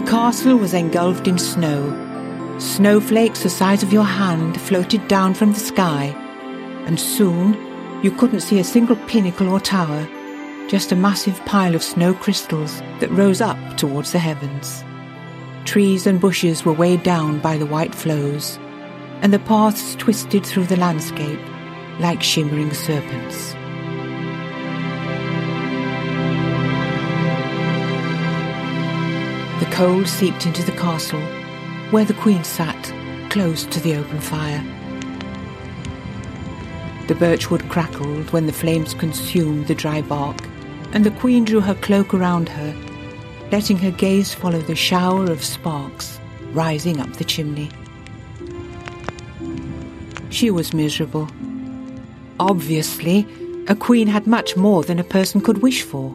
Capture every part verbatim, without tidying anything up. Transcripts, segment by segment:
castle was engulfed in snow. Snowflakes the size of your hand floated down from the sky, and soon you couldn't see a single pinnacle or tower, just a massive pile of snow crystals that rose up towards the heavens. Trees and bushes were weighed down by the white floes, and the paths twisted through the landscape like shimmering serpents. The cold seeped into the castle, where the Queen sat, close to the open fire. The birchwood crackled when the flames consumed the dry bark, and the Queen drew her cloak around her, letting her gaze follow the shower of sparks rising up the chimney. She was miserable. Obviously, a queen had much more than a person could wish for.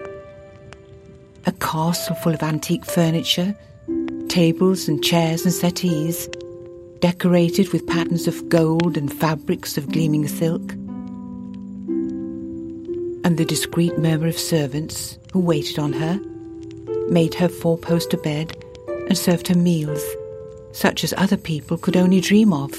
A castle full of antique furniture, tables and chairs and settees, decorated with patterns of gold and fabrics of gleaming silk, and the discreet murmur of servants who waited on her, made her four-poster bed, and served her meals, such as other people could only dream of.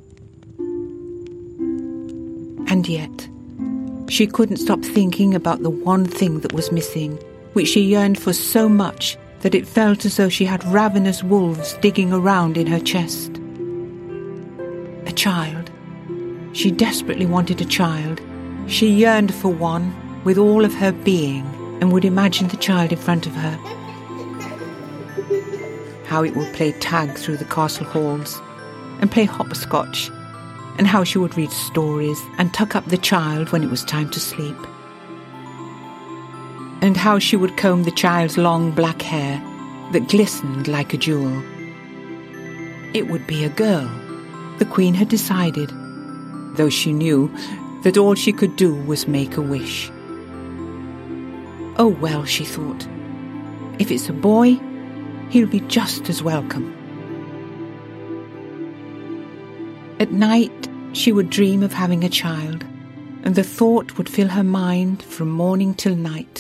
And yet, she couldn't stop thinking about the one thing that was missing, which she yearned for so much that it felt as though she had ravenous wolves digging around in her chest. A child. She desperately wanted a child. She yearned for one with all of her being and would imagine the child in front of her. How it would play tag through the castle halls and play hopscotch, and how she would read stories and tuck up the child when it was time to sleep. And how she would comb the child's long black hair that glistened like a jewel. It would be a girl, the Queen had decided, though she knew that all she could do was make a wish. Oh well, she thought, if it's a boy, he'll be just as welcome. At night, she would dream of having a child, and the thought would fill her mind from morning till night.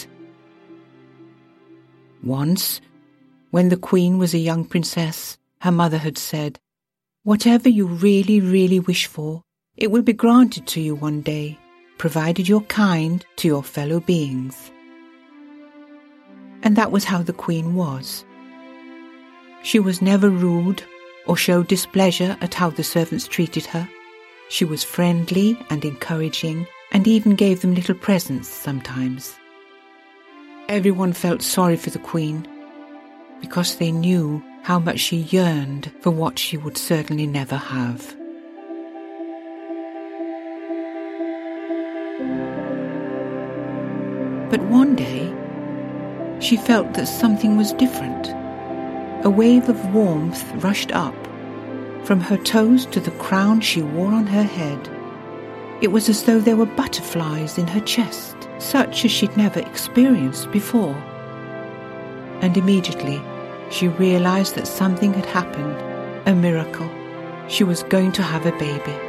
Once, when the Queen was a young princess, her mother had said, "Whatever you really, really wish for, it will be granted to you one day, provided you're kind to your fellow beings." And that was how the Queen was. She was never rude or showed displeasure at how the servants treated her. She was friendly and encouraging, and even gave them little presents sometimes. Everyone felt sorry for the Queen, because they knew how much she yearned for what she would certainly never have. But one day, she felt that something was different. A wave of warmth rushed up, from her toes to the crown she wore on her head. It was as though there were butterflies in her chest, such as she'd never experienced before. And immediately, she realized that something had happened, a miracle. She was going to have a baby.